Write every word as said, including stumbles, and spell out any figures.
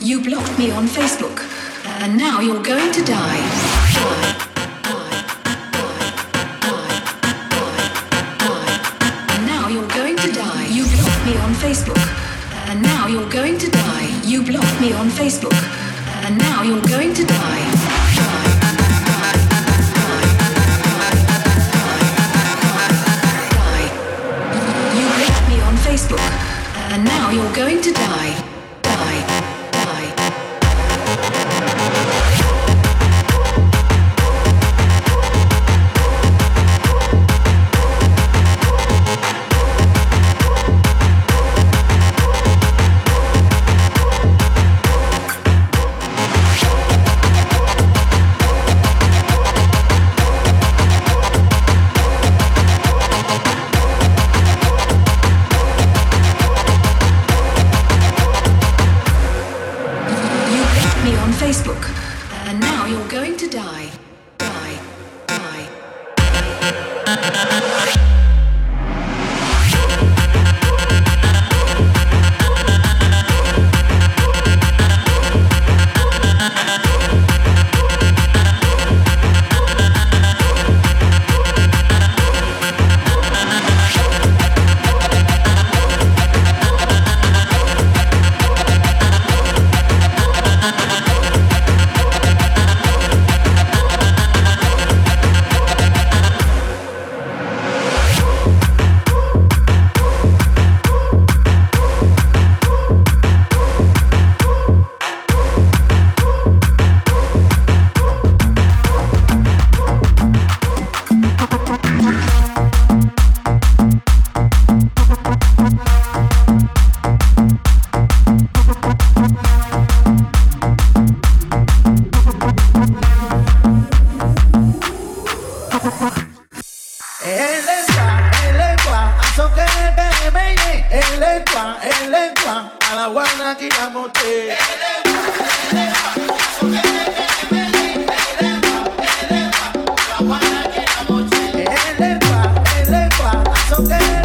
You blocked me on Facebook, and now you're going to die. Die. You blocked me on Facebook, and now you're going to die. You blocked me on Facebook, and now you're going to die. You blocked me on Facebook, and now you're going to die. Die. Die. Facebook, and now you're going to die. Die. Die. Okay.